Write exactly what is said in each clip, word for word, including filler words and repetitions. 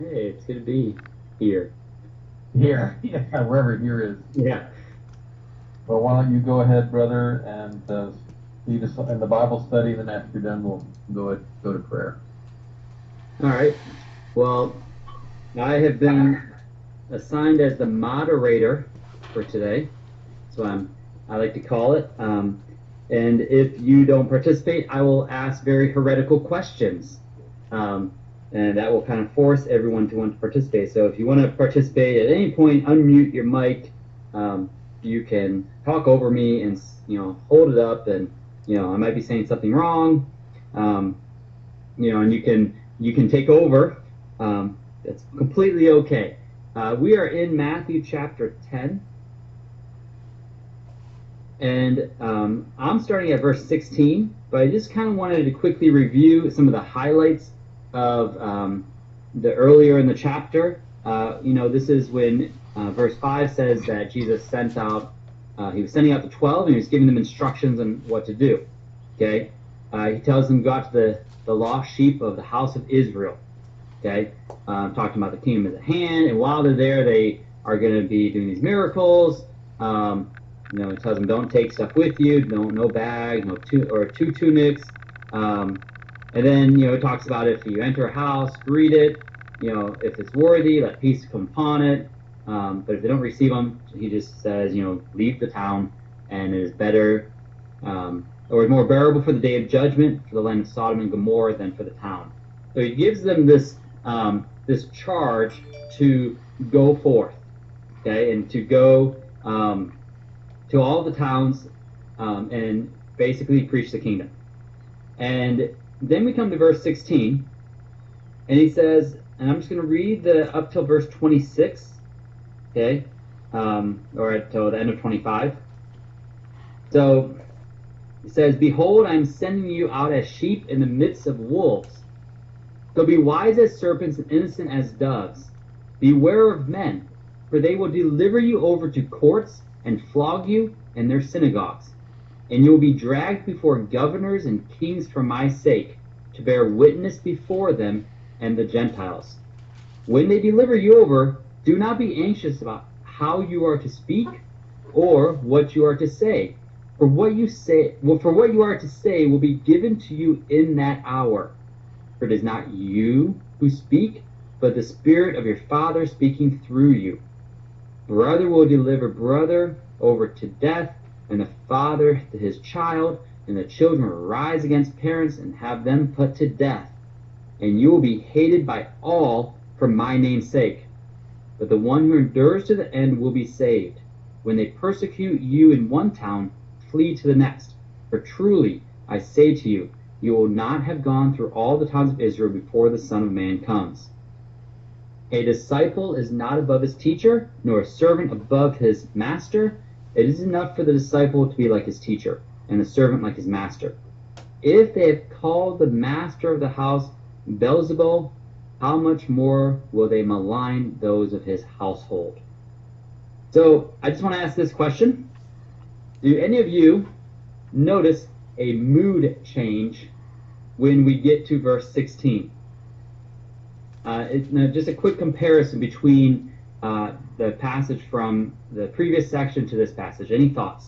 Hey, it's good to be here. Here, yeah, wherever here is. Yeah. Well, why don't you go ahead, brother, and uh, lead us in the Bible study. Then after you're done, we'll go ahead, go to prayer. All right. Well, I have been assigned as the moderator for today. So I'm I like to call it. Um, and if you don't participate, I will ask very heretical questions. Um, and that will kind of force everyone to want to participate. So if you want to participate at any point, unmute your mic. Um, you can talk over me and you know hold it up, and you know I might be saying something wrong. Um, you know, and you can you can take over. Um, it's completely okay. Uh, we are in Matthew chapter ten, and um, I'm starting at verse sixteen. But I just kind of wanted to quickly review some of the highlights of um, the earlier in the chapter. Uh, you know, this is when uh, verse five says that Jesus sent out. Uh, he was sending out the twelve, and he was giving them instructions on what to do. Okay, uh, he tells them go out to the the lost sheep of the house of Israel. Okay, um, talking about the kingdom is at hand, and while they're there, they are going to be doing these miracles. Um, you know, it tells them don't take stuff with you, no no bag, no two or two tunics. Um, and then you know it talks about if you enter a house, greet it. You know, if it's worthy, let peace come upon it. Um, but if they don't receive them, he just says, you know, leave the town, and it is better um, or more bearable for the day of judgment for the land of Sodom and Gomorrah than for the town. So he gives them this um, this charge to go forth, okay, and to go um, to all the towns um, and basically preach the kingdom. And then we come to verse sixteen, and he says, and I'm just going to read the up till verse twenty-six, okay, um, or until the end of twenty-five. So it says, "Behold, I am sending you out as sheep in the midst of wolves. So be wise as serpents and innocent as doves. Beware of men, for they will deliver you over to courts and flog you in their synagogues. And you will be dragged before governors and kings for my sake, to bear witness before them and the Gentiles. When they deliver you over, do not be anxious about how you are to speak or what you are to say. For what you say, well, for what you are to say will be given to you in that hour. For it is not you who speak, but the Spirit of your Father speaking through you. Brother will deliver brother over to death, and the father to his child, and the children will rise against parents and have them put to death. And you will be hated by all for my name's sake. But the one who endures to the end will be saved. When they persecute you in one town, flee to the next. For truly, I say to you, you will not have gone through all the towns of Israel before the Son of Man comes. A disciple is not above his teacher, nor a servant above his master. It is enough for the disciple to be like his teacher, and the servant like his master. If they have called the master of the house Beelzebul, how much more will they malign those of his household?" So I just want to ask this question. Do any of you notice a mood change when we get to verse sixteen? Uh, it, now just a quick comparison between uh, the passage from the previous section to this passage. Any thoughts?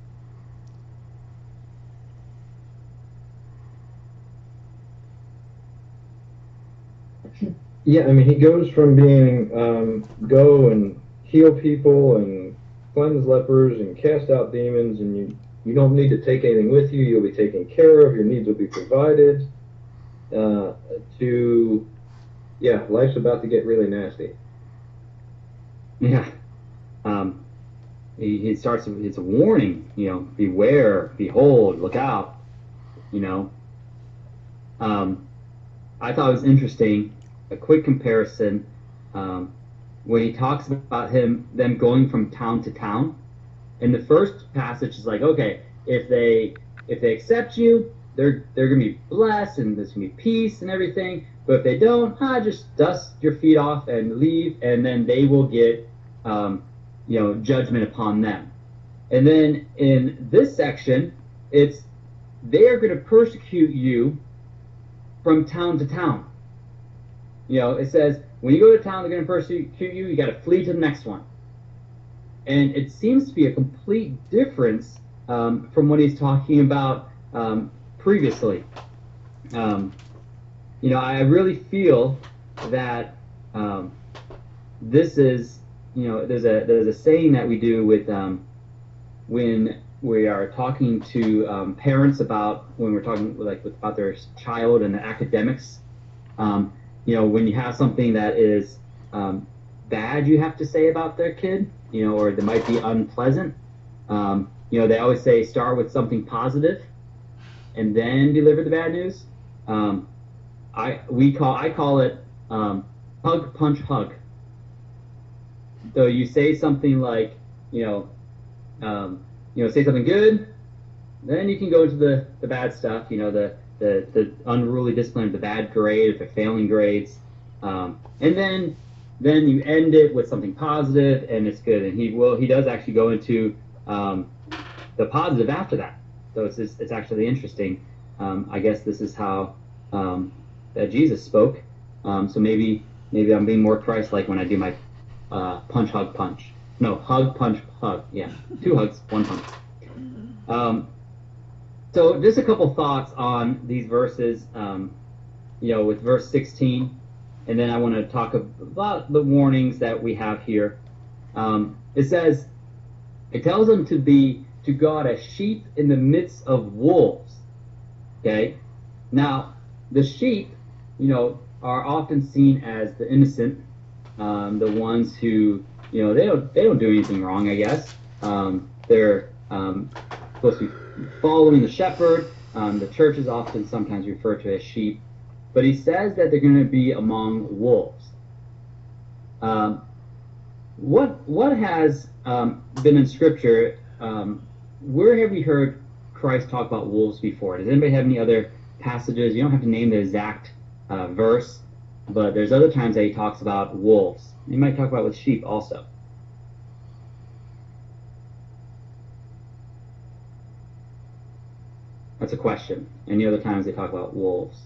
Yeah, I mean, he goes from being um, go and heal people and cleanse lepers and cast out demons, and you you don't need to take anything with you. You'll be taken care of. Your needs will be provided. Uh, to yeah, life's about to get really nasty. Yeah. Um, he, he starts with it's a warning, you know, beware, behold, look out, you know. Um, I thought it was interesting, a quick comparison, um, when he talks about him them going from town to town. In the first passage is like, okay, if they if they accept you, they're they're gonna be blessed and there's gonna be peace and everything. But if they don't, ah, just dust your feet off and leave, and then they will get um, you know judgment upon them. And then in this section, it's they are going to persecute you from town to town. You know, it says when you go to town, they're going to persecute you. You got to flee to the next one. And it seems to be a complete difference um, from what he's talking about um, previously. Um, you know, I really feel that um, this is, you know, there's a there's a saying that we do with um, when we are talking to um, parents about when we're talking like about their child and the academics. Um, you know, when you have something that is um, bad, you have to say about their kid, you know, or that might be unpleasant. Um, you know, they always say start with something positive, and then deliver the bad news. Um, I we call I call it um, hug, punch, hug. So you say something like, you know, um, you know, say something good, then you can go to the, the bad stuff. You know, the, the the unruly discipline, the bad grade, if they're failing grades, um, and then then you end it with something positive, and it's good. And he will he does actually go into um, the positive after that. So it's it's, it's actually interesting. Um, I guess this is how um, that Jesus spoke. Um, so maybe maybe I'm being more Christ-like when I do my uh, punch, hug, punch. No, hug, punch, hug. Yeah, two hugs, one punch. Um, so just a couple thoughts on these verses. Um, you know, with verse sixteen, and then I want to talk about the warnings that we have here. Um, it says, it tells them to be to God as sheep in the midst of wolves. Okay, now the sheep, you know, are often seen as the innocent, um, the ones who, you know, they don't they don't do anything wrong. I guess um, they're um, supposed to be following the shepherd. Um, the church is often sometimes referred to as sheep, but he says that they're going to be among wolves. Um, what what has um, been in Scripture? Um, where have we heard Christ talk about wolves before? Does anybody have any other passages? You don't have to name the exact uh, verse, but there's other times that he talks about wolves. He might talk about with sheep also. That's a question. Any other times they talk about wolves?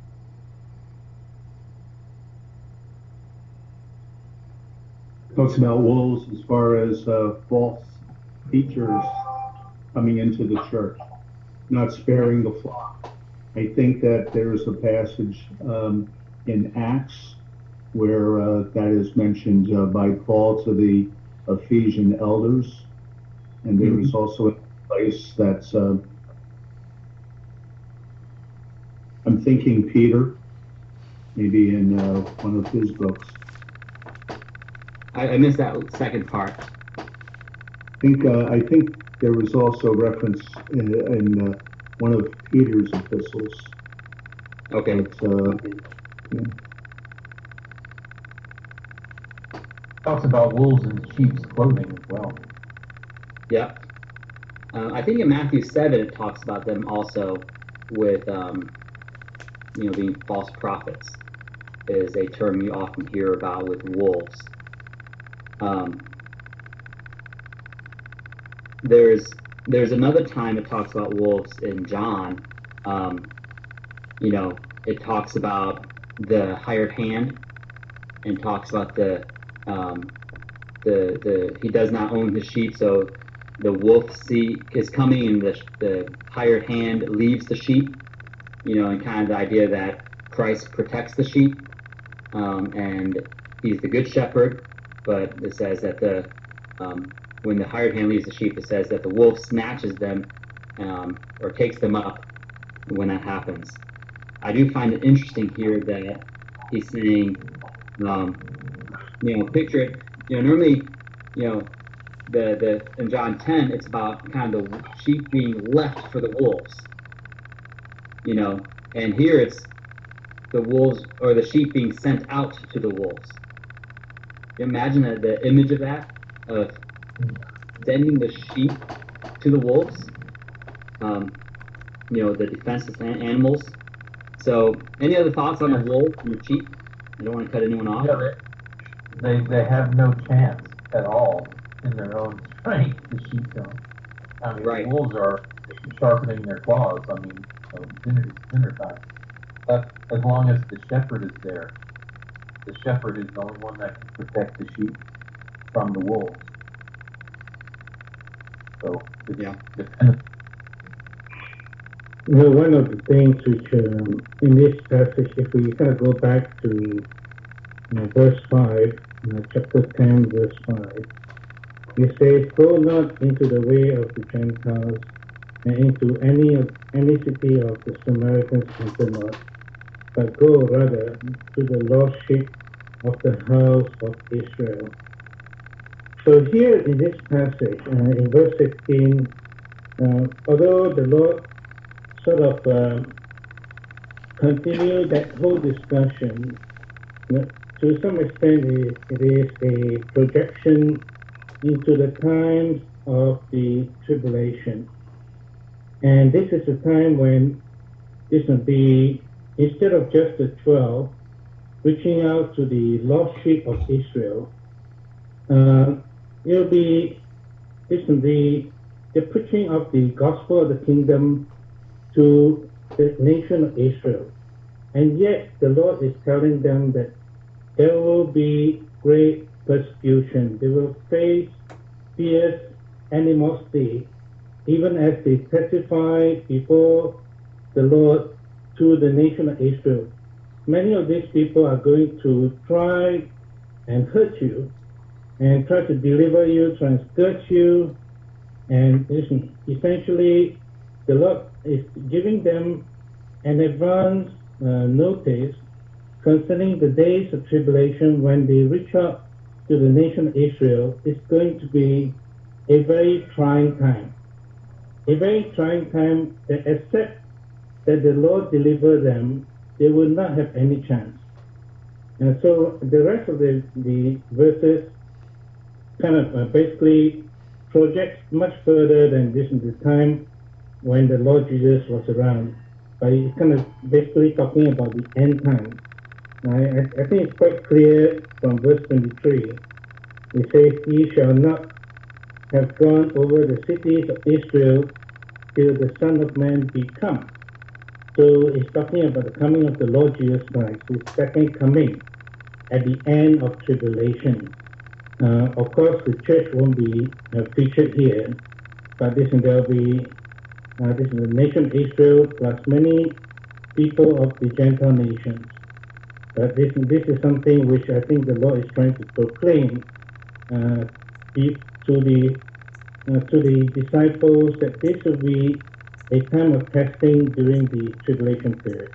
Talks about wolves as far as uh, false teachers coming into the church, not sparing the flock. I think that there's a passage um, in Acts where uh, that is mentioned uh, by Paul to the Ephesian elders, and there is also a place that's uh, I'm thinking Peter, maybe in uh, one of his books. I, I missed that second part. I think uh, I think there was also reference in, in uh, one of Peter's epistles. Okay. But, uh, yeah. Talks about wolves in sheep's clothing as well. Yep. Uh, I think in Matthew seven it talks about them also with, um, you know, being false prophets is a term you often hear about with wolves. Um, there's there's another time it talks about wolves in John. Um, you know, it talks about the hired hand and talks about the um, the the he does not own his sheep, so the wolf see is coming and the the hired hand leaves the sheep. You know, and kind of the idea that Christ protects the sheep, um, and he's the good shepherd. But it says that the um, when the hired hand leaves the sheep, it says that the wolf snatches them um, or takes them up when that happens. I do find it interesting here that he's saying, um, you know, picture it. You know, normally, you know, the the in John ten, it's about kind of the sheep being left for the wolves. You know, and here it's the wolves or the sheep being sent out to the wolves. Imagine the, the image of that, of sending the sheep to the wolves, um, you know, the defenseless animals. So, any other thoughts on the wolf and the sheep? I don't want to cut anyone off. Yeah, they, they, they have no chance at all in their own strength, the sheep don't. I mean, Right. the wolves are sharpening their claws. I mean, so dinner, dinner time. But as long as the shepherd is there, the shepherd is the only one that can protect the sheep from the wolves. So it's Yeah. dependent. You know, one of the things which um, in this passage, if we kind of go back to you know, verse five, you know, chapter ten, verse five, it says, "Go not into the way of the Gentiles, and into any of any city of the Samaritans enter not, but go rather to the lost sheep of the house of Israel." So here in this passage, uh, in verse sixteen, uh, although the Lord sort of um, continue that whole discussion, you know, to some extent it, it is a projection into the times of the tribulation. And this is a time when this will be, instead of just the twelve, reaching out to the lost sheep of Israel, uh, it'll be, this will be the preaching of the gospel of the kingdom to the nation of Israel. And yet the Lord is telling them that there will be great persecution. They will face fierce animosity, even as they testify before the Lord to the nation of Israel. Many of these people are going to try and hurt you and try to deliver you, try and scourge you. And essentially, the Lord is giving them an advance uh, notice concerning the days of tribulation when they reach out to the nation of Israel. It's going to be a very trying time. A very trying time that except that the Lord deliver them, they will not have any chance. And so the rest of the, the verses kind of uh, basically projects much further than this in the time when the Lord Jesus was around. But it's kind of basically talking about the end time. I, I think it's quite clear from verse twenty-three. It says, "Ye shall not have gone over the cities of Israel till the Son of Man be come." So it's talking about the coming of the Lord Jesus Christ, his second coming at the end of tribulation. Uh, of course, the church won't be uh, featured here, but this there will be uh, this is the nation of Israel plus many people of the Gentile nations. But this this is something which I think the Lord is trying to proclaim uh, to the uh, to the disciples that this will be a time of testing during the tribulation period.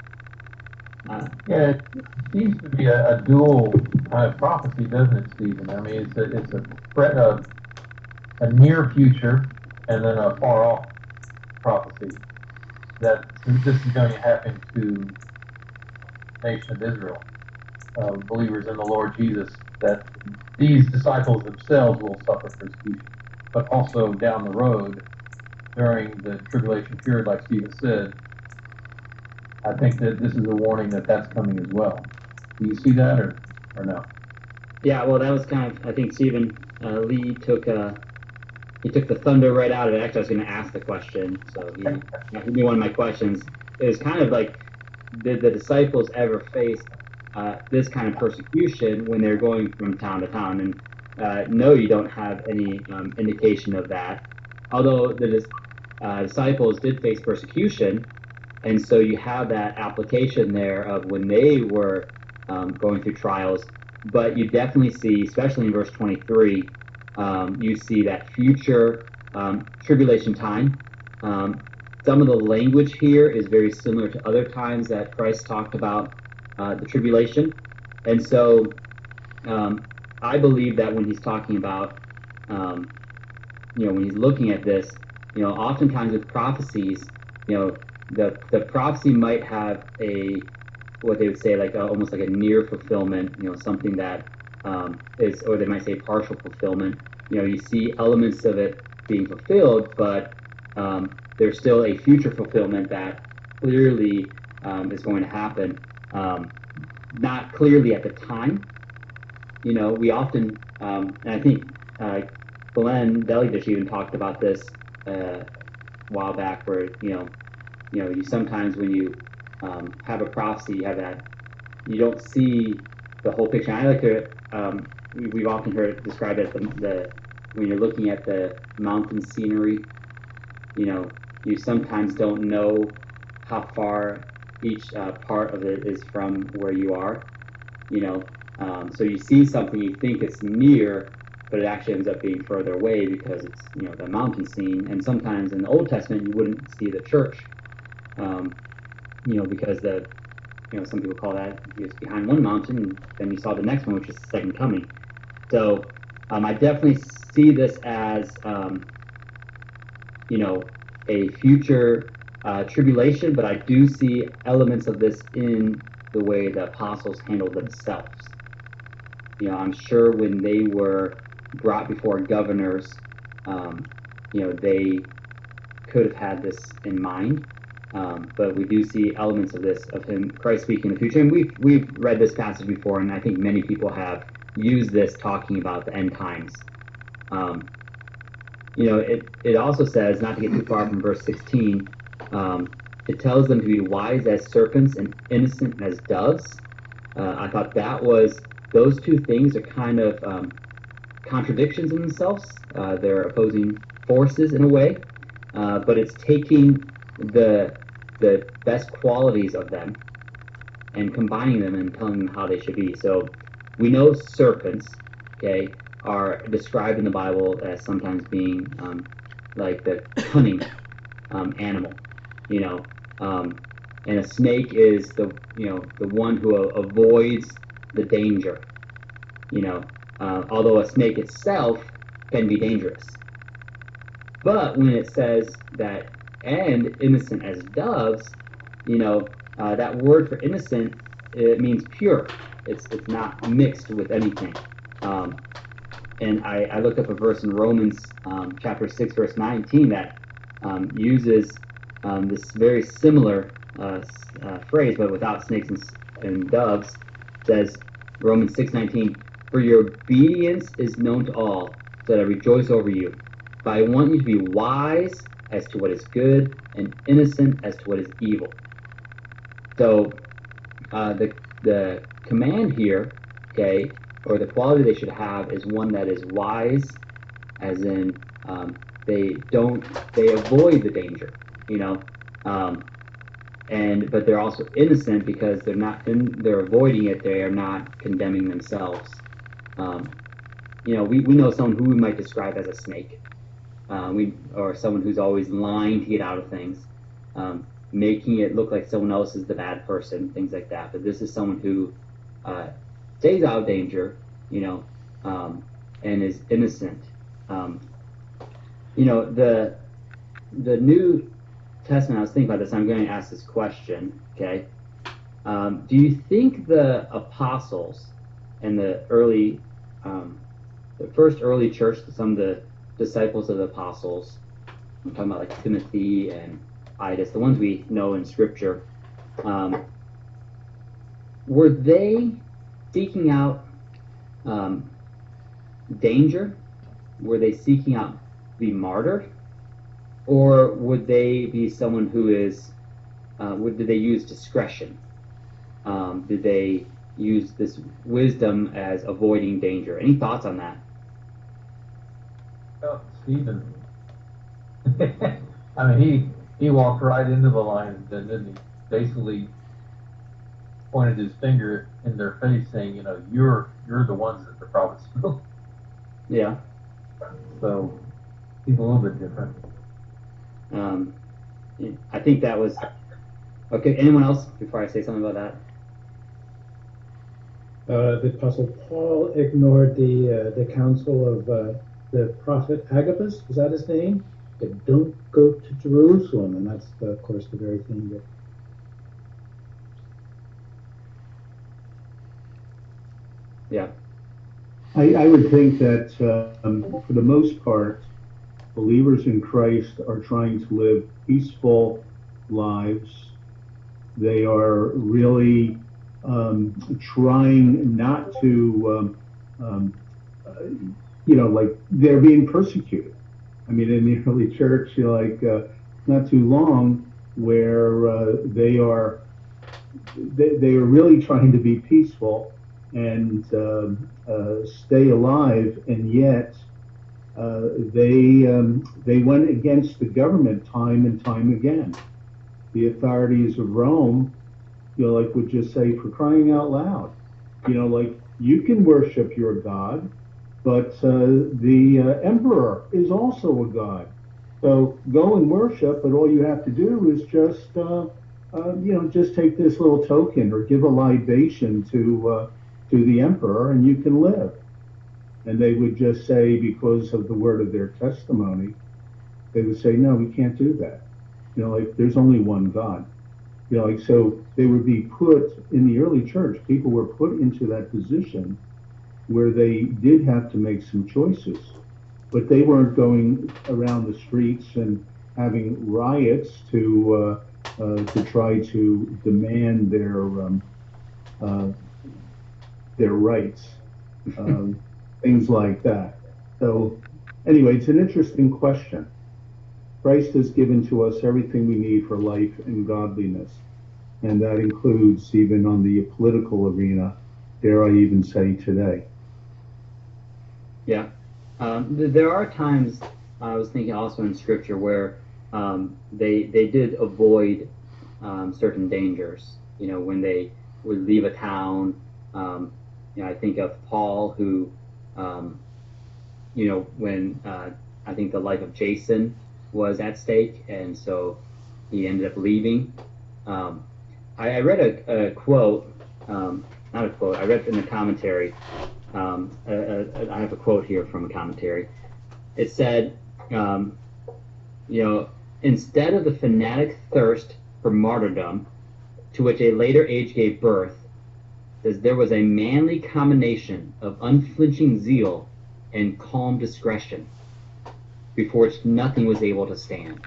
Uh, Yeah, it seems to be a, a dual kind of prophecy, doesn't it, Stephen? I mean, it's a it's a threat of a near future and then a far off prophecy that this is going to happen to the nation of Israel, uh, believers in the Lord Jesus, that these disciples themselves will suffer persecution, but also down the road during the tribulation period, like Stephen said, I think that this is a warning that that's coming as well. Do you see that, or, or no? yeah, well, that was kind of, I think Stephen uh, Lee took uh, he took the thunder right out of it. Actually, I was going to ask the question, so he, he knew one of my questions. It was kind of like, did the disciples ever face uh, this kind of persecution when they're going from town to town? And uh, no, you don't have any um, indication of that. Although the uh, disciples did face persecution, and so you have that application there of when they were um, going through trials. But you definitely see, especially in verse twenty-three, um, you see that future um, tribulation time. Um, some of the language here is very similar to other times that Christ talked about uh, the tribulation. And so um, I believe that when he's talking about, um, you know, when he's looking at this, you know, oftentimes with prophecies, you know, the the prophecy might have a, what they would say, like a, almost like a near fulfillment, you know, something that um, is, or they might say partial fulfillment. You know, you see elements of it being fulfilled, but um, there's still a future fulfillment that clearly um, is going to happen. Um, not clearly at the time. You know, we often, um, and I think uh, Glenn Delidish even talked about this uh, a while back, where you know, you know, you sometimes when you um, have a prophecy, you have that, you don't see the whole picture. I like to, um, we, we've often heard it described as the, the, when you're looking at the mountain scenery, you know, you sometimes don't know how far each uh, part of it is from where you are, you know. Um, so you see something, you think it's near, but it actually ends up being further away because it's, you know, the mountain scene. And sometimes in the Old Testament, you wouldn't see the church, um, you know, because the, you know, some people call that he was behind one mountain, and then you saw the next one, which is the second coming. So um, I definitely see this as, um, you know, a future uh, tribulation, but I do see elements of this in the way the apostles handled themselves. You know, I'm sure when they were brought before governors, um, you know, they could have had this in mind. Um, but we do see elements of this, of him, Christ speaking in the future. And we've, we've read this passage before, and I think many people have used this talking about the end times. Um, you know, it, it also says, not to get too far from verse sixteen, um, it tells them to be wise as serpents and innocent as doves. Uh, I thought that was, those two things are kind of um, contradictions in themselves. Uh, they're opposing forces in a way, uh, but it's taking the the best qualities of them and combining them and telling them how they should be. So we know serpents, okay, are described in the Bible as sometimes being um, like the cunning um, animal, you know, um, and a snake is the, you know, the one who avoids the danger, you know, uh, although a snake itself can be dangerous. But when it says that, and innocent as doves, you know, uh, that word for innocent, it means pure. It's it's not mixed with anything. Um, and I, I looked up a verse in Romans um, chapter six, verse nineteen that um, uses um, this very similar uh, uh, phrase, but without snakes and, and doves. It says, Romans six nineteen, for your obedience is known to all, so that I rejoice over you. But I want you to be wise as to what is good and innocent as to what is evil. So uh, the the command here, okay, or the quality they should have is one that is wise, as in um, they don't, they avoid the danger, you know, um, and but they're also innocent because they're not, in, they're avoiding it. They are not condemning themselves. Um, you know, we, we know someone who we might describe as a snake. Uh, we, or someone who's always lying to get out of things, um, making it look like someone else is the bad person, things like that. But this is someone who uh, stays out of danger, you know, um, and is innocent. Um, you know, the the New Testament, I was thinking about this, I'm going to ask this question, okay? Um, do you think the apostles and the early, um, the first early church, some of the disciples of the apostles, I'm talking about like Timothy and Titus, the ones we know in Scripture, um, were they seeking out um, danger? Were they seeking out to be martyred? Or would they be someone who is, uh, would, did they use discretion? Um, did they use this wisdom as avoiding danger? Any thoughts on that? Oh, Stephen. I mean, he he walked right into the lions, then didn't he? Basically pointed his finger in their face, saying, "You know, you're you're the ones that the prophets spoke." Yeah. So he's a little bit different. Um, I think that was okay. Anyone else before I say something about that? Uh, the Apostle Paul ignored the uh, the counsel of uh, the prophet Agabus. Is that his name? That don't go to Jerusalem, and that's the, of course the very thing that. Yeah. I, I would think that um, for the most part, believers in Christ are trying to live peaceful lives. They are really um, trying not to, um, um, uh, you know, like they're being persecuted. I mean, in the early church, you know, like uh, not too long, where uh, they are they, they are really trying to be peaceful, and um, uh, stay alive, and yet uh, they um, they went against the government time and time again. The authorities of Rome, you know, like would just say, for crying out loud, you know, like, you can worship your God, but uh, the uh, emperor is also a god. So go and worship, but all you have to do is just, uh, uh, you know, just take this little token or give a libation to uh, to the emperor, and you can live. And they would just say, because of the word of their testimony, they would say, no, we can't do that. You know, like, there's only one God. You know, like, so they would be put in the early church, people were put into that position where they did have to make some choices, but they weren't going around the streets and having riots to uh, uh, to try to demand their um, uh, their rights, um, things like that. So, anyway, it's an interesting question. Christ has given to us everything we need for life and godliness, and that includes even on the political arena, dare I even say today. Yeah. Um, th- there are times, I was thinking also in scripture, where um, they they did avoid um, certain dangers. You know, when they would leave a town, um, you know, I think of Paul, who, um, you know, when uh, I think the life of Jason was at stake, and so he ended up leaving. Um, I, I read a, a quote, um, not a quote, I read in the commentary. Um, uh, uh, I have a quote here from a commentary. It said, um, you know, instead of the fanatic thirst for martyrdom to which a later age gave birth, says there was a manly combination of unflinching zeal and calm discretion before which nothing was able to stand.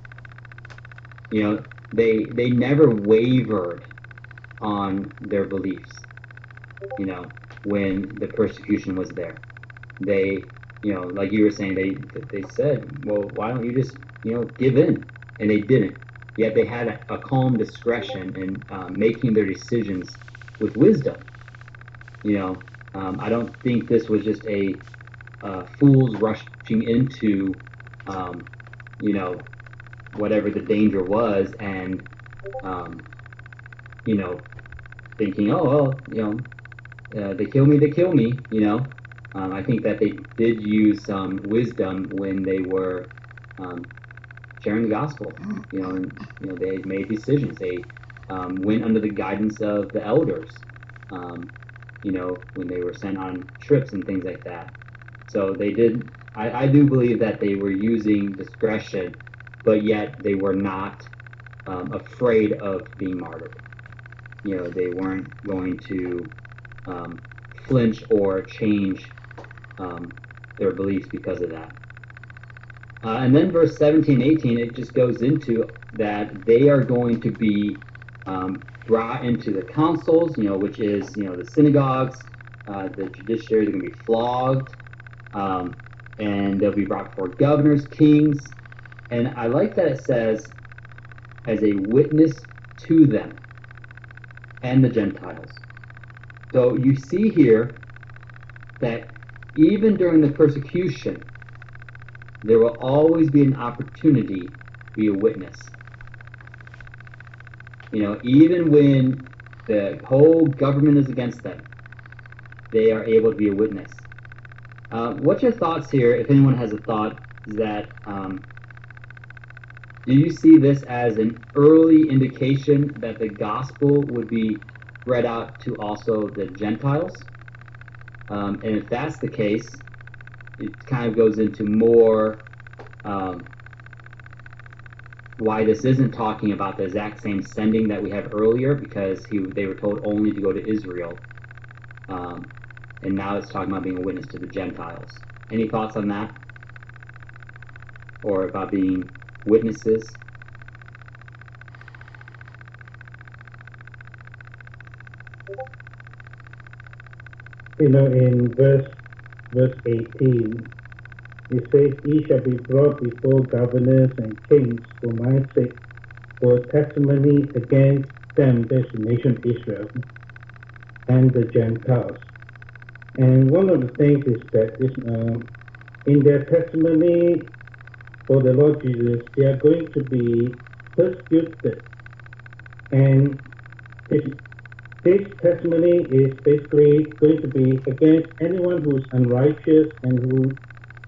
You know, they they never wavered on their beliefs, you know, when the persecution was there. They, you know, like you were saying, they they said, well, why don't you just, you know, give in? And they didn't. Yet they had a, a calm discretion in um, making their decisions with wisdom. You know, um, I don't think this was just a uh, fools rushing into, um, you know, whatever the danger was, and um, you know, thinking, oh well, you know, uh, they kill me, they kill me. You know, um, I think that they did use some wisdom when they were um, sharing the gospel. You know, and you know they made decisions. They um, went under the guidance of the elders. Um, you know, when they were sent on trips and things like that. So they did. I, I do believe that they were using discretion, but yet they were not um, afraid of being martyred. You know, they weren't going to um, flinch or change um, their beliefs because of that. Uh, and then verse seventeen, eighteen, it just goes into that they are going to be um, brought into the councils, you know, which is, you know, the synagogues, uh, the judiciary, they're going to be flogged, um, and they'll be brought before governors, kings. And I like that it says, as a witness to them and the Gentiles. So you see here that even during the persecution, there will always be an opportunity to be a witness. You know, even when the whole government is against them, they are able to be a witness. Uh, what's your thoughts here, if anyone has a thought, is that um, do you see this as an early indication that the gospel would be spread out to also the Gentiles? Um, and if that's the case, it kind of goes into more um, why this isn't talking about the exact same sending that we have earlier, because he, they were told only to go to Israel. Um, and now it's talking about being a witness to the Gentiles. Any thoughts on that? Or about being witnesses? You know, in verse verse eighteen, it says, "Ye shall be brought before governors and kings for my sake, for testimony against them," there's the nation Israel, and the Gentiles. And one of the things is that this, uh, in their testimony for the Lord Jesus, they are going to be persecuted. And this, this testimony is basically going to be against anyone who is unrighteous and who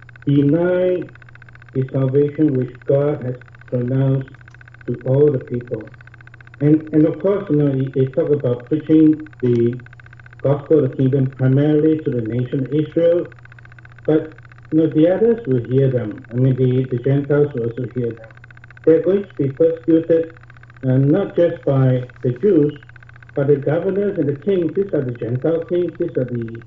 deny the salvation which God has pronounced to all the people. And and of course, you know, he, he talk about preaching the gospel of the kingdom primarily to the nation of Israel, but you know, the others will hear them. I mean, the, the Gentiles will also hear them. They're going to be persecuted, uh, not just by the Jews, but the governors and the kings. These are the Gentile kings. These are the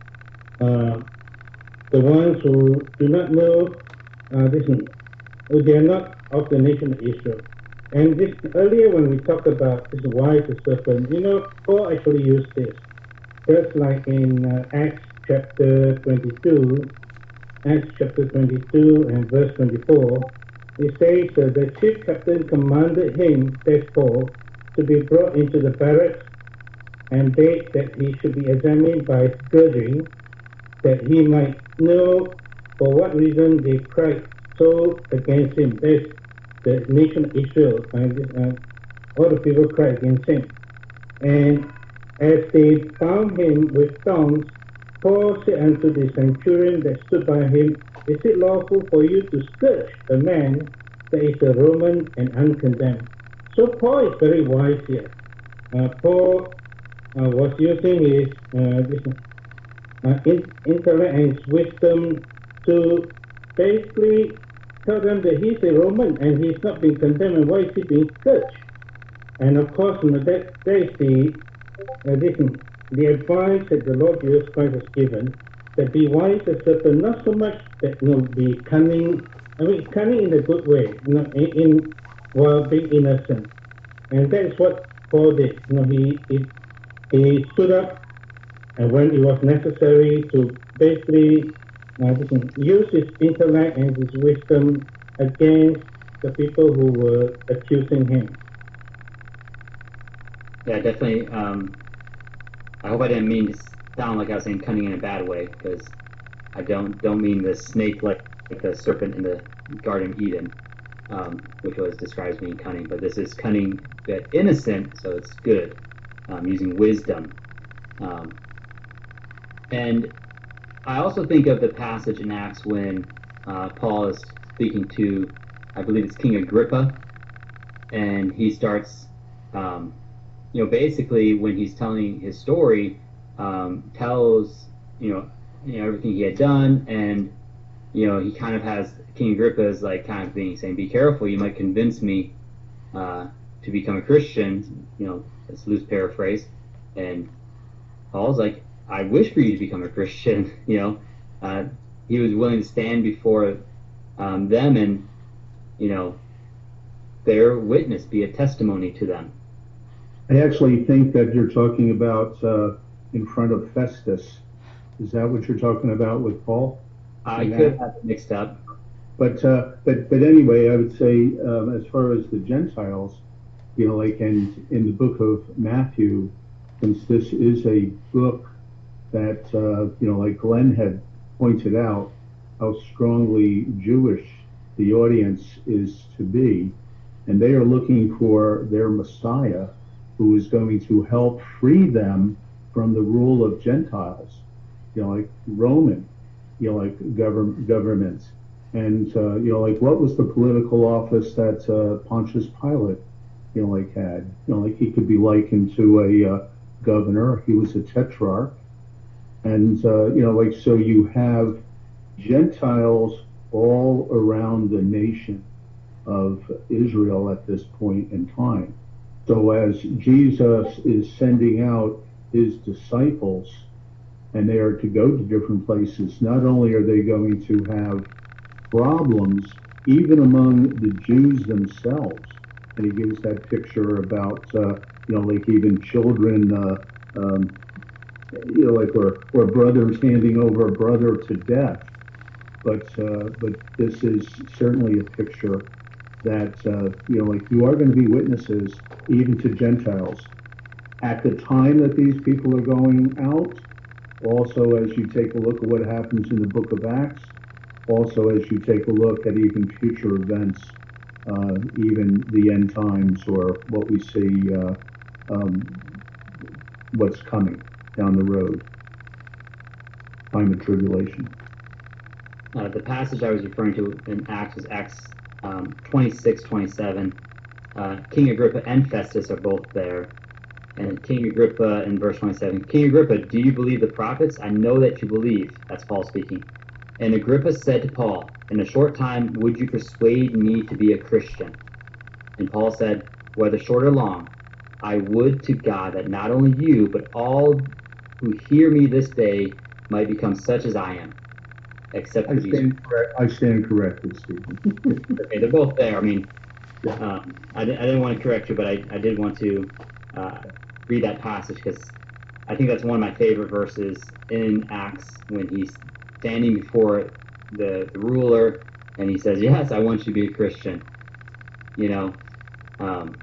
uh, the ones who do not know uh, this. They are not of the nation of Israel. And this earlier when we talked about this wise as serpent, you know, Paul actually used this. Just like in uh, Acts chapter twenty-two, Acts chapter twenty-two and verse twenty-four, it says uh, the chief captain commanded him, says Paul, to be brought into the barracks and bade that he should be examined by scourging, that he might know for what reason they cried so against him. There's the nation of Israel, and uh, all the people cried against him. And as they bound him with thongs, Paul said unto the centurion that stood by him, Is it lawful for you to scourge a man that is a Roman and uncondemned? So Paul is very wise here. Uh, Paul uh, was using his uh, this, uh, in, intellect and his wisdom to basically tell them that he's a Roman and he's not being condemned, and why is he being scourged? And of course, you know, that, that is the, uh, this, the advice that the Lord Jesus Christ has given, that be wise as serpent, not so much that, you know, be cunning, I mean, cunning in a good way, you know, in, in while being innocent. And that is what Paul did. You know, he, he, he stood up, and when it was necessary to basically uh, use his intellect and his wisdom against the people who were accusing him. Yeah, definitely. Um, I hope I didn't mean to sound like I was saying cunning in a bad way, because I don't don't mean the snake like, like the serpent in the Garden of Eden, um, which was described as being cunning. But this is cunning but innocent, so it's good, um, using wisdom. Um, and I also think of the passage in Acts when uh, Paul is speaking to, I believe it's King Agrippa, and he starts, um, you know, basically when he's telling his story, um, tells, you know, you know, everything he had done, and, you know, he kind of has, King Agrippa is like kind of being, saying, be careful, you might convince me uh, to become a Christian, you know, that's a loose paraphrase, and Paul's like, I wish for you to become a Christian, you know. Uh, he was willing to stand before um, them and, you know, their witness, be a testimony to them. I actually think that you're talking about uh, in front of Festus. Is that what you're talking about with Paul? I could have it mixed up. But, uh, but, but anyway, I would say um, as far as the Gentiles, you know, like in, in the book of Matthew, since this is a book that, uh, you know, like Glenn had pointed out, how strongly Jewish the audience is to be, and they are looking for their Messiah who is going to help free them from the rule of Gentiles, you know, like Roman, you know, like govern, governments. And, uh, you know, like what was the political office that uh, Pontius Pilate, you know, like had? You know, like he could be likened to a uh, governor. He was a tetrarch. And, uh, you know, like, so you have Gentiles all around the nation of Israel at this point in time. So as Jesus is sending out his disciples, and they are to go to different places, not only are they going to have problems, even among the Jews themselves, and he gives that picture about, uh, you know, like even children, uh, um, you know, like or or brothers handing over a brother to death. But uh, but this is certainly a picture that uh, you know, like you are going to be witnesses even to Gentiles. at the time that these people are going out. Also, as you take a look at what happens in the book of Acts, also as you take a look at even future events, uh, even the end times or what we see, uh, um, what's coming down the road, time of tribulation. Uh, the passage I was referring to in Acts was Acts um, twenty-six, twenty-seven. Uh, King Agrippa and Festus are both there. And King Agrippa in verse twenty-seven, King Agrippa, do you believe the prophets? I know that you believe. That's Paul speaking. And Agrippa said to Paul, in a short time, would you persuade me to be a Christian? And Paul said, whether short or long, I would to God that not only you, but all who hear me this day might become such as I am. Except for I these. stand, correct, I stand corrected, Stephen. Okay, they're both there. I mean, Yeah. um, I, di- I didn't want to correct you, but I, I did want to uh, read that passage because I think that's one of my favorite verses in Acts when he's standing before the, the ruler and he says, yes, I want you to be a Christian. You know, um,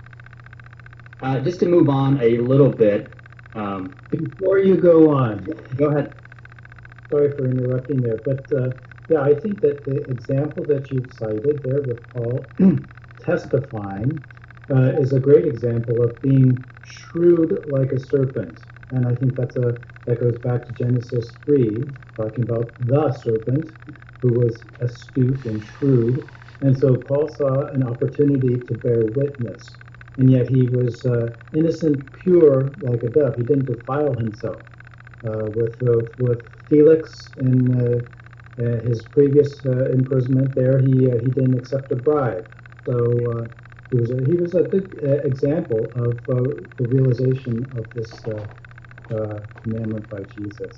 uh, just to move on a little bit. Um, Before you go on, go ahead. sorry for interrupting there, but uh, yeah, I think that the example that you've cited there with Paul testifying uh, is a great example of being shrewd like a serpent. And I think that's a that goes back to Genesis three, talking about the serpent who was astute and shrewd. And so Paul saw an opportunity to bear witness. And yet he was uh, innocent, pure like a dove. He didn't defile himself. Uh, with, uh, with Felix in uh, uh, his previous uh, imprisonment there, he uh, he didn't accept a bribe. So uh, he was a, he was a good uh, example of uh, the realization of this uh, uh, commandment by Jesus.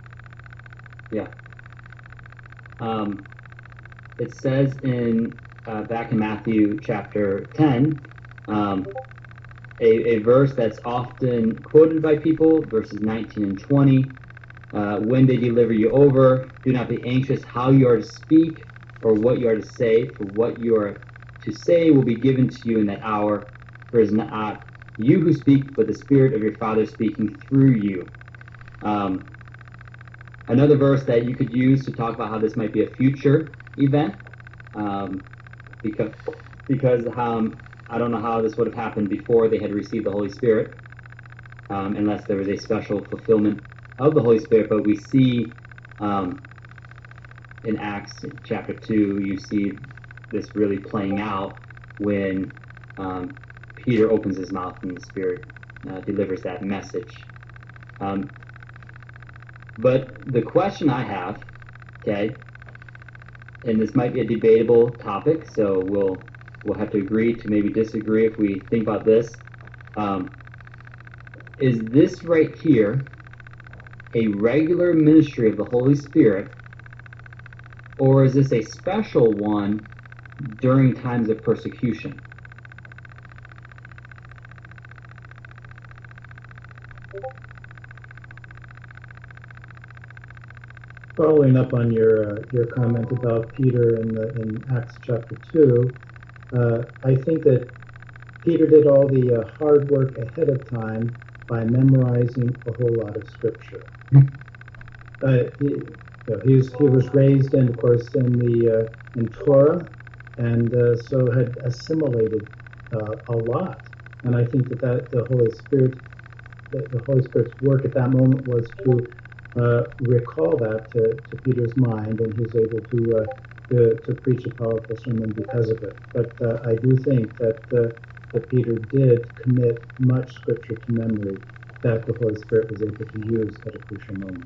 Yeah. Um, it says in uh, back in Matthew chapter ten, um, a, a verse that's often quoted by people, verses nineteen and twenty. Uh, when they deliver you over, do not be anxious how you are to speak or what you are to say, for what you are to say will be given to you in that hour. For it is not you who speak, but the Spirit of your Father speaking through you. Um, another verse that you could use to talk about how this might be a future event, um, because because um, I don't know how this would have happened before they had received the Holy Spirit, um, unless there was a special fulfillment of the Holy Spirit. But we see um, in Acts chapter two, you see this really playing out when um, Peter opens his mouth and the Spirit uh, delivers that message. Um, but the question I have, okay, and this might be a debatable topic, so we'll we'll have to agree to maybe disagree if we think about this. Um, is this right here a regular ministry of the Holy Spirit, or is this a special one during times of persecution? Following up on your uh, your comment about Peter in the in Acts chapter two, uh, I think that Peter did all the uh, hard work ahead of time by memorizing a whole lot of scripture. Uh, he, you know, he was he was raised, in, of course, in the uh, in Torah, and uh, so had assimilated uh, a lot. And I think that, that the Holy Spirit, the, the Holy Spirit's work at that moment was to uh, recall that to, to Peter's mind, and he was able to, uh, to to preach a powerful sermon because of it. But uh, I do think that uh, that Peter did commit much scripture to memory that the Holy Spirit was able to use at a crucial moment.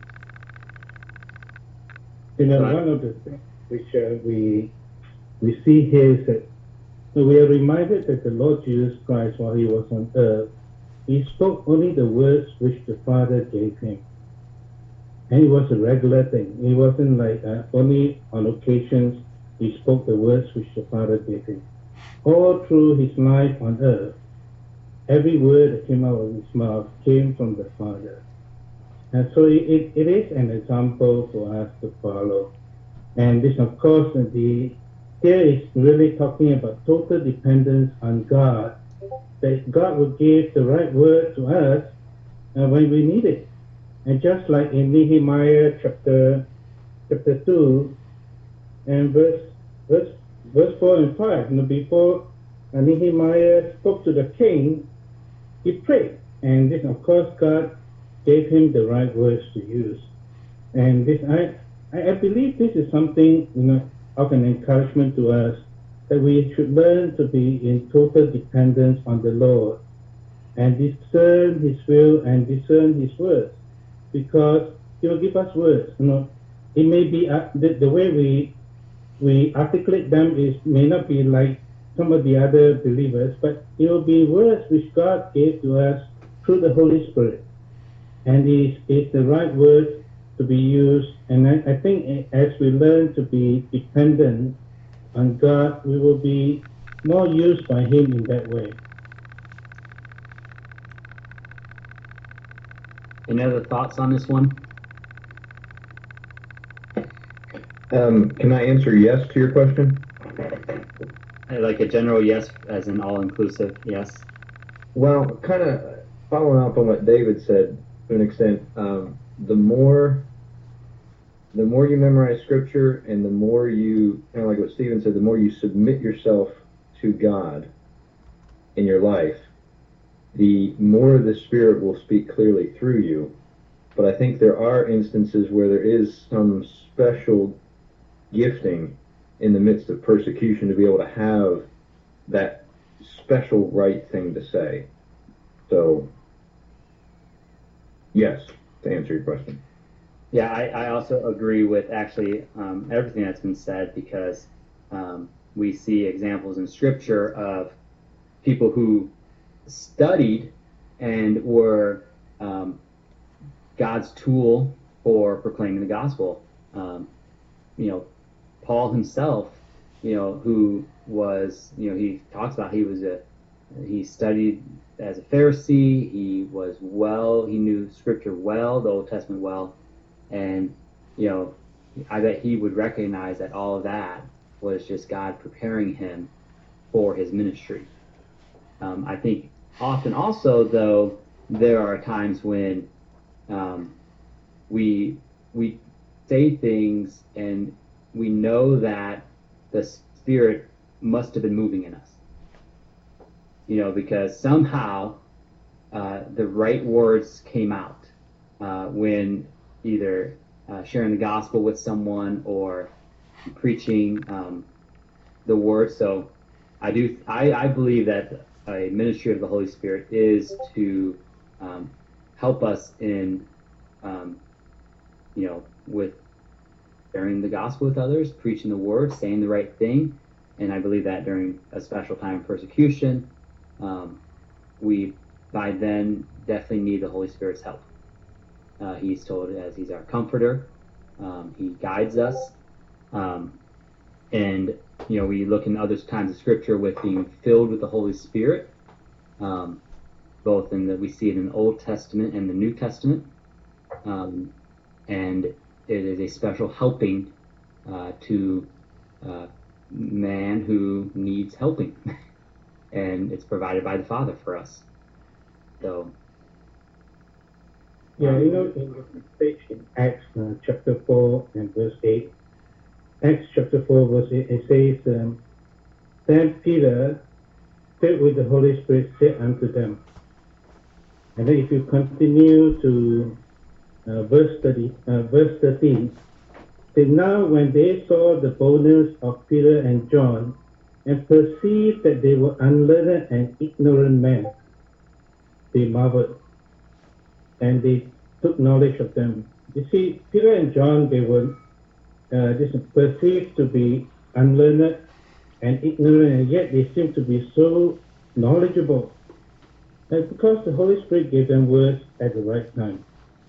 You know, Right. one of the things which uh, we we see here is that so we are reminded that the Lord Jesus Christ, while he was on earth, he spoke only the words which the Father gave him. And it was a regular thing. It wasn't like uh, only on occasions he spoke the words which the Father gave him. All through his life on earth, every word that came out of his mouth came from the Father. And so it, it is an example for us to follow. And this, of course, the here is really talking about total dependence on God that God will give the right word to us uh, when we need it. And just like in Nehemiah chapter chapter two and verse verse verse four and five, you know, before uh, Nehemiah spoke to the king, he prayed, and this, of course, God gave him the right words to use. And this, I, I believe, this is something, you know, of an encouragement to us, that we should learn to be in total dependence on the Lord and discern His will and discern His words, because He will give us words. You know, it may be uh, the, the way we we articulate them is may not be like some of the other believers, but it will be words which God gave to us through the Holy Spirit, and is is the right word to be used. And I, I think as we learn to be dependent on God, we will be more used by Him in that way. Any other thoughts on this one? Um, can I answer yes to your question? Uh, Like a general yes, as in all-inclusive yes? Well, kind of following up on what David said to an extent, um, the more the more you memorize scripture and the more you, kind of like what Stephen said, the more you submit yourself to God in your life, the more the Spirit will speak clearly through you. But I think there are instances where there is some special gifting in the midst of persecution to be able to have that special right thing to say. So, yes, to answer your question. Yeah, I, I also agree with actually um, everything that's been said, because um, we see examples in Scripture of people who studied and were um, God's tool for proclaiming the gospel. Um, you know, Paul himself, you know, who was, you know, he talks about he was a, he studied as a Pharisee, he was well, he knew Scripture well, the Old Testament well, and, you know, I bet he would recognize that all of that was just God preparing him for his ministry. Um, I think often also, though, there are times when um, we we say things and we know that the Spirit must have been moving in us, you know, because somehow uh, the right words came out uh, when either uh, sharing the gospel with someone or preaching um, the word. So I do I, I believe that a ministry of the Holy Spirit is to um, help us in um, you know, with sharing the gospel with others, preaching the word, saying the right thing. And I believe that during a special time of persecution, um, we by then definitely need the Holy Spirit's help. Uh, he's told as he's our comforter, um, he guides us, um, and you know, we look in other times of Scripture with being filled with the Holy Spirit, um, both in the we see it in the Old Testament and the New Testament, um, and it is a special helping uh, to uh, man who needs helping, and it's provided by the Father for us. So. Yeah, you know, in the passage in Acts uh, chapter four and verse eight, Acts chapter four verse eight, it says, um, then Peter, filled with the Holy Spirit, said unto them. And then if you continue to uh, verse thirty, uh, verse thirteen, that now when they saw the boldness of Peter and John, and perceived that they were unlearned and ignorant men, they marveled, and they took knowledge of them. You see, Peter and John, they were uh, just perceived to be unlearned and ignorant, and yet they seem to be so knowledgeable. And because the Holy Spirit gave them words at the right time.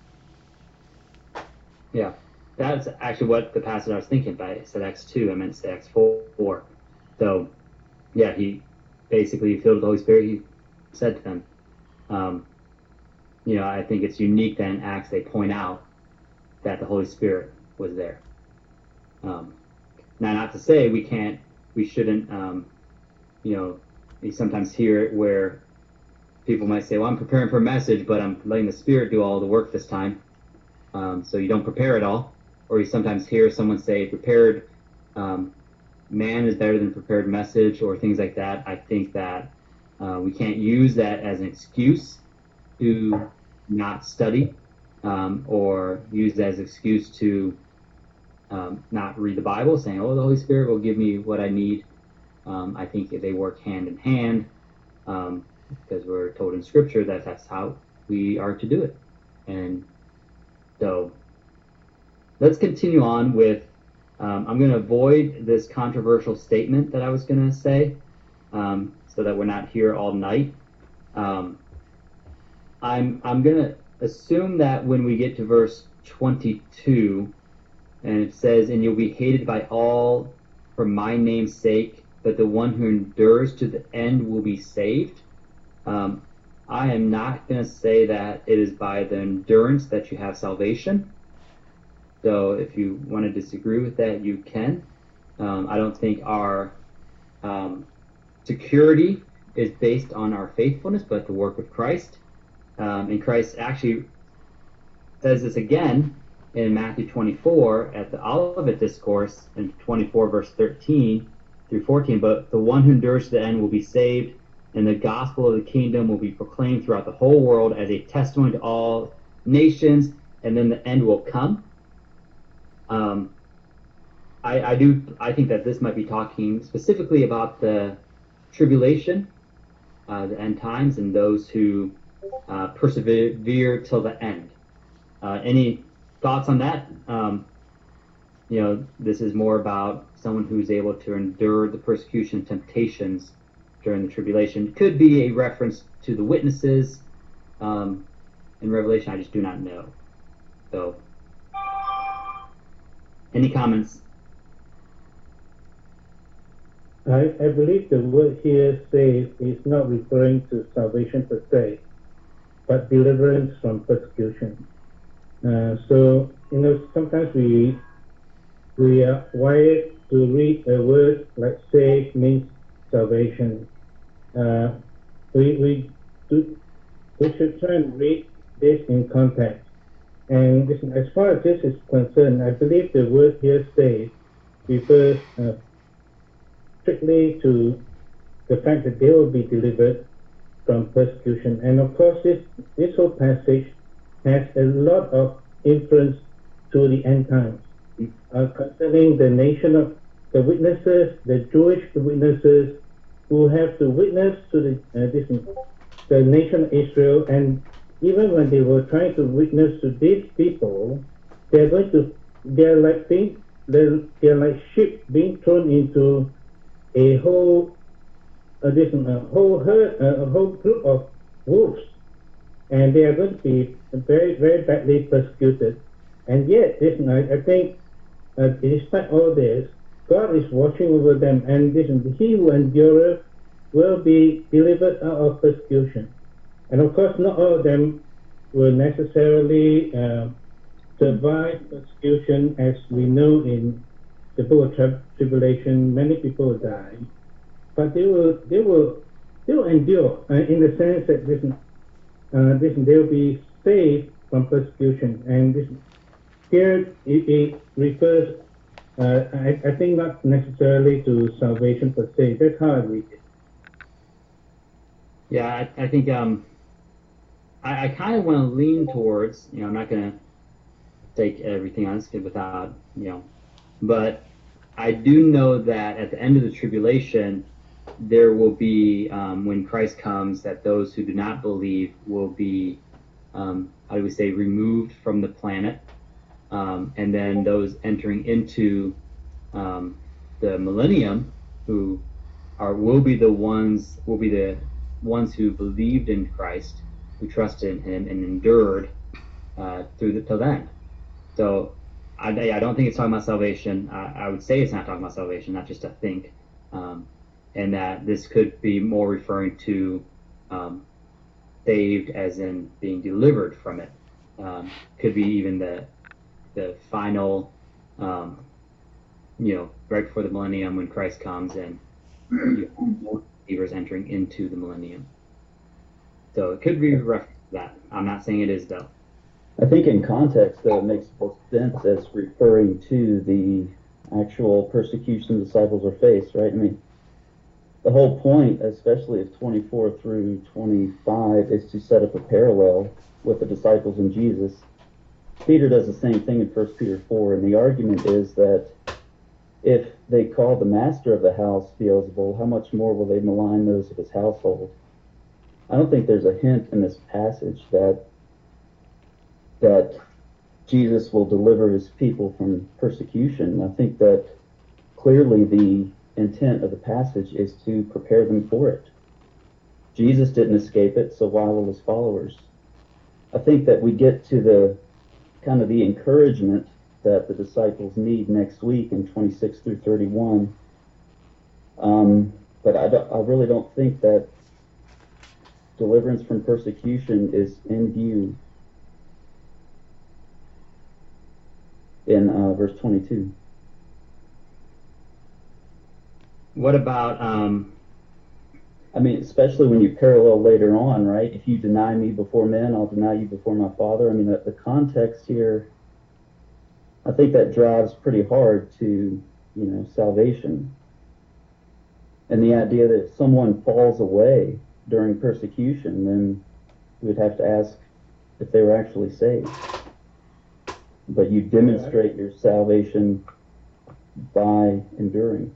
Yeah, that's actually what the passage I was thinking about. I said Acts two, I meant to say Acts four. So, yeah, he basically filled with the Holy Spirit. He said to them, um, you know, I think it's unique that in Acts they point out that the Holy Spirit was there. Um, now, not to say we can't, we shouldn't, um, you know, you sometimes hear it where people might say, well, I'm preparing for a message, but I'm letting the Spirit do all the work this time. Um, so you don't prepare at all. Or you sometimes hear someone say, prepared um, man is better than prepared message, or things like that. I think that uh, we can't use that as an excuse to not study, um, or use that as an excuse to um, not read the Bible, saying, oh, the Holy Spirit will give me what I need. Um, I think they work hand in hand, um, because we're told in Scripture that that's how we are to do it. And so let's continue on with, um, I'm going to avoid this controversial statement that I was going to say, um, so that we're not here all night. Um, I'm, I'm going to assume that when we get to verse twenty-two, and it says, and you'll be hated by all for my name's sake, but the one who endures to the end will be saved. Um, I am not going to say that it is by the endurance that you have salvation. So if you want to disagree with that, you can. Um, I don't think our um, security is based on our faithfulness, but the work of Christ. Um, and Christ actually says this again in Matthew twenty-four at the Olivet Discourse in twenty-four verse thirteen through fourteen. But the one who endures to the end will be saved, and the gospel of the kingdom will be proclaimed throughout the whole world as a testimony to all nations, and then the end will come. Um, I, I do. I think that this might be talking specifically about the tribulation, uh, the end times, and those who uh, persevere till the end. Uh, any thoughts on that? Um, you know, this is more about someone who's able to endure the persecution, temptations during the tribulation. It could be a reference to the witnesses um, in Revelation. I just do not know. So, any comments? I, I believe the word here says is not referring to salvation per se, but deliverance from persecution. Uh, so, you know, sometimes we we are wired to read a word like save means salvation. Uh, we we do, we should try and read this in context. And this, as far as this is concerned, I believe the word here save refers uh, strictly to the fact that they will be delivered from persecution. And of course, this, this whole passage has a lot of influence to the end times, uh, concerning the nation of the witnesses, the Jewish witnesses who have to witness to the, uh, this, the nation of Israel. And even when they were trying to witness to these people, they're going to, they're like being, they're, they're like sheep being thrown into a whole a different a whole herd, a whole group of wolves, and they are going to be very, very badly persecuted. And yet, this night, I think, uh, despite all this, God is watching over them, and this, he who endureth will be delivered out of persecution. And of course, not all of them will necessarily uh, survive persecution, as we know in the book of tri tribulation. Many people will die. But they will, they will, they will endure uh, in the sense that this, uh, this, they will be saved from persecution. And this here it, it refers, uh, I, I think, not necessarily to salvation per se. That's how I read it. Yeah, I, I think um, I, I kind of want to lean towards. You know, I'm not going to take everything on this without, you know, but I do know that at the end of the tribulation, there will be, um, when Christ comes, that those who do not believe will be, um, how do we say, removed from the planet. Um, and then those entering into um, the millennium, who are will be the ones, will be the ones who believed in Christ, who trusted in him and endured uh, through the till then. So I, I don't think it's talking about salvation. I, I would say it's not talking about salvation, not just to think. Um, and that this could be more referring to um, saved as in being delivered from it. Um, could be even the the final, um, you know, right before the millennium when Christ comes and you know, more believers entering into the millennium. So it could be referenced to that. I'm not saying it is, though. I think in context, though, it makes more sense as referring to the actual persecution the disciples are faced, right? I mean, the whole point, especially of twenty-four through twenty-five, is to set up a parallel with the disciples and Jesus. Peter does the same thing in First Peter four, and the argument is that if they call the master of the house Beelzebul, how much more will they malign those of his household? I don't think there's a hint in this passage that that Jesus will deliver his people from persecution. I think that clearly the intent of the passage is to prepare them for it. Jesus didn't escape it, so why will his followers? I think that we get to the kind of the encouragement that the disciples need next week in twenty-six through thirty-one. Um, but I, don't, I really don't think that deliverance from persecution is in view in uh, verse twenty-two. What about, um, I mean, especially when you parallel later on, right? If you deny me before men, I'll deny you before my Father. I mean, the, the context here, I think that drives pretty hard to, you know, salvation. And the idea that if someone falls away during persecution, then we'd have to ask if they were actually saved. But you demonstrate your salvation by enduring.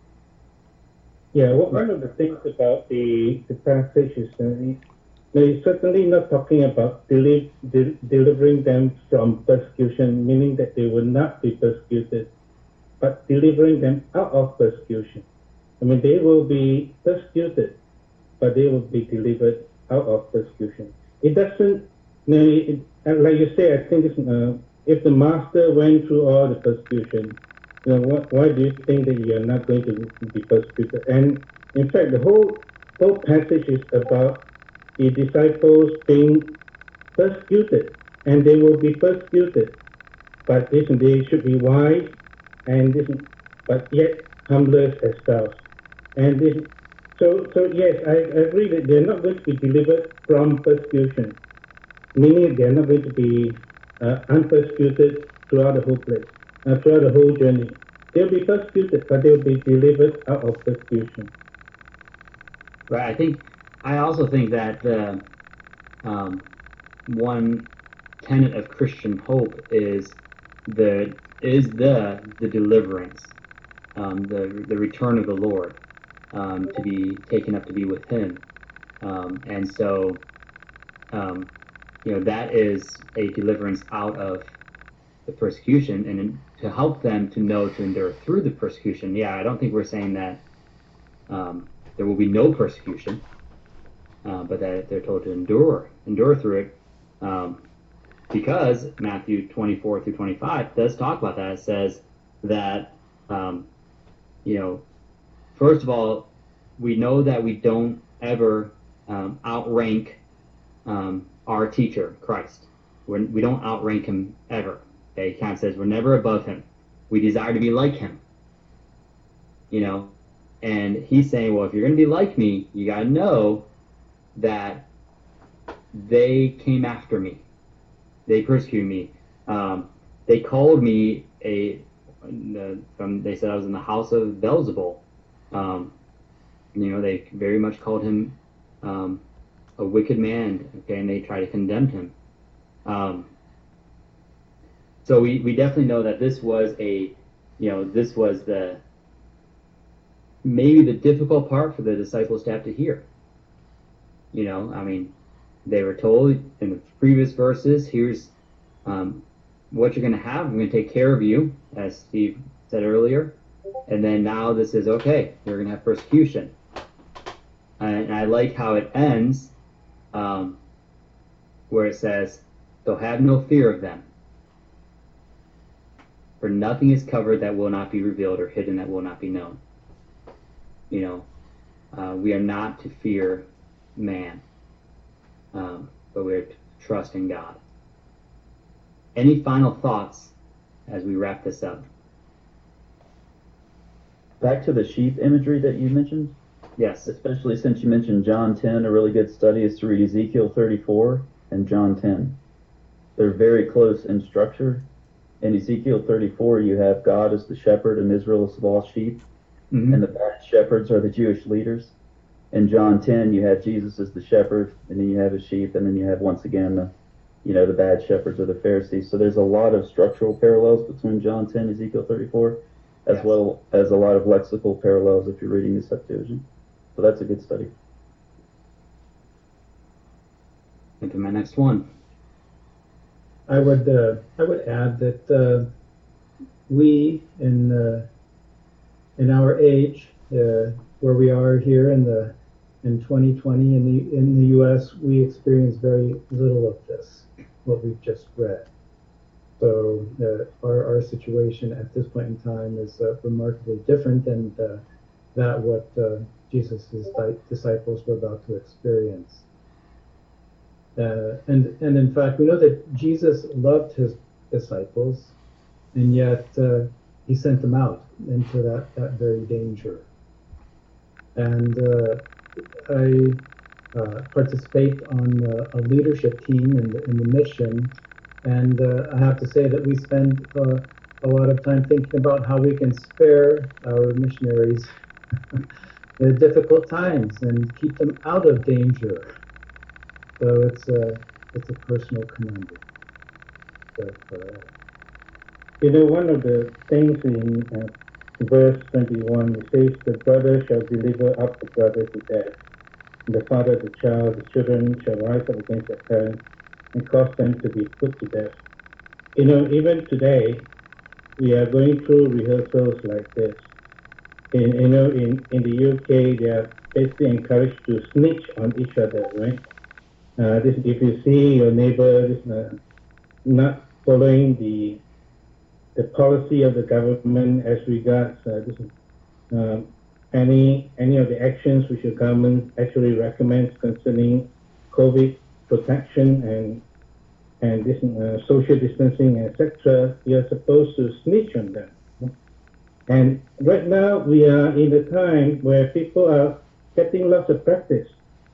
Yeah, well, one of the things about the, the passage is that they're certainly not talking about deli- de- delivering them from persecution, meaning that they will not be persecuted, but delivering them out of persecution. I mean, they will be persecuted, but they will be delivered out of persecution. It doesn't, you know, it, like you say, I think it's, uh, if the master went through all the persecution, you know, what, why do you think that you are not going to be persecuted? And in fact, the whole whole passage is about the disciples being persecuted, and they will be persecuted. But this, they should be wise, and this, but yet humble as themselves. And this, so so yes, I agree that they're not going to be delivered from persecution, meaning they're not going to be uh, unpersecuted throughout the whole place. Uh, throughout the whole journey. They'll be persecuted, but they'll be delivered out of persecution. right, I think, I also think that uh, um, one tenet of Christian hope is the is the the deliverance, um, the the return of the Lord, um, to be taken up to be with Him, um, and so, um, you know, that is a deliverance out of the persecution, and in, to help them to know to endure through the persecution. Yeah, I don't think we're saying that um, there will be no persecution, uh, but that they're told to endure, endure through it, um, because Matthew twenty-four through twenty-five does talk about that. It says that, um, you know, first of all, we know that we don't ever um, outrank um, our teacher, Christ. We're, we don't outrank him ever. Okay, Kant says we're never above him. We desire to be like him. You know, and he's saying, well, if you're going to be like me, you got to know that they came after me. They persecuted me. Um, they called me a, from, they said I was in the house of Beelzebul. Um, you know, they very much called him um, a wicked man, okay, and they tried to condemn him. Um, So we, we definitely know that this was a, you know, this was the, maybe the difficult part for the disciples to have to hear. You know, I mean, they were told in the previous verses, here's um, what you're going to have. I'm going to take care of you, as Steve said earlier. And then now this is, okay, you're going to have persecution. And I like how it ends, um, where it says, so have no fear of them. For nothing is covered that will not be revealed, or hidden that will not be known. You know, uh, we are not to fear man, um, but we are to trust in God. Any final thoughts as we wrap this up? Back to the sheep imagery that you mentioned. Yes. Especially since you mentioned John ten, a really good study is to read Ezekiel thirty-four and John ten. They're very close in structure. In Ezekiel thirty-four, you have God as the shepherd and Israel as the lost sheep, Mm-hmm. and the bad shepherds are the Jewish leaders. In John ten, you have Jesus as the shepherd, and then you have his sheep, and then you have once again the, you know, the bad shepherds are the Pharisees. So there's a lot of structural parallels between John ten and Ezekiel thirty-four, as Yes. well as a lot of lexical parallels if you're reading the Septuagint. So that's a good study. Into my next one. I would uh, I would add that uh, we in uh, in our age, uh, where we are here in the in twenty twenty in the in the U S, we experience very little of this, what we've just read. So uh, our our situation at this point in time is uh, remarkably different than uh, that what uh, Jesus' disciples were about to experience. Uh, and and in fact, we know that Jesus loved his disciples, and yet uh, he sent them out into that, that very danger. And uh, I uh, participate on uh, a leadership team in the, in the mission, and uh, I have to say that we spend uh, a lot of time thinking about how we can spare our missionaries the difficult times and keep them out of danger. So it's a it's a personal conundrum. So, uh, You know, one of the things in uh, verse twenty-one, it says, the brother shall deliver up the brother to death, and the father the child, the children shall rise up against their parents and cause them to be put to death. You know, even today, we are going through rehearsals like this. In, you know, in, in the U K, they are basically encouraged to snitch on each other, right? Uh, this, if you see your neighbor this, uh, not following the the policy of the government as regards uh, this, um, any any of the actions which the government actually recommends concerning COVID protection and and this uh, social distancing, et cetera, you are supposed to snitch on them. And right now we are in a time where people are getting lots of practice.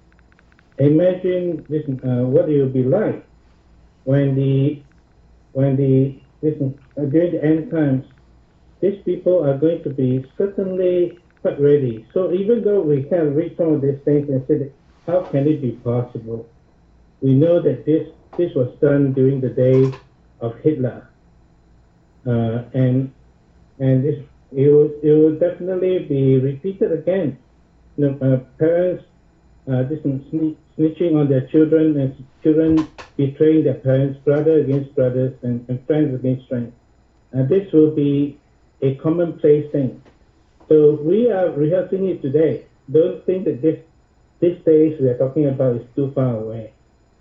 Imagine this, uh, what it will be like when the when the listen, uh, during the end times, these people are going to be certainly quite ready. So even though we can read some of these things and say, how can it be possible? We know that this this was done during the day of Hitler, uh, and and this it will it will definitely be repeated again. You know, uh, parents uh, this snitching on their children and children betraying their parents, brother against brothers, and, and friends against friends. And this will be a commonplace thing. So we are rehearsing it today. Don't think that this these days we are talking about is too far away.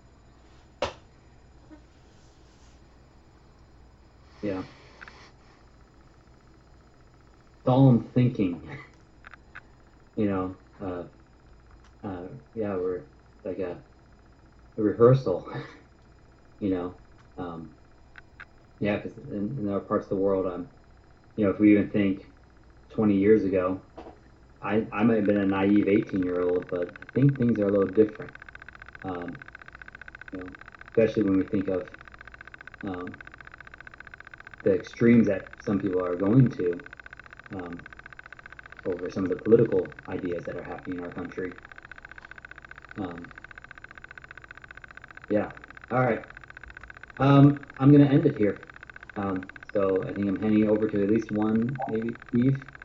Yeah. Solemn thinking. You know, uh, uh, yeah, we're like a, a rehearsal. You know, um, yeah, because in, in other parts of the world, um, you know, if we even think twenty years ago, I, I might have been a naive eighteen year old, but I think things are a little different. Um, you know, especially when we think of um, the extremes that some people are going to um, over some of the political ideas that are happening in our country. Um, yeah. All right. Um, I'm going to end it here. Um, so I think I'm handing it over to at least one, maybe Steve.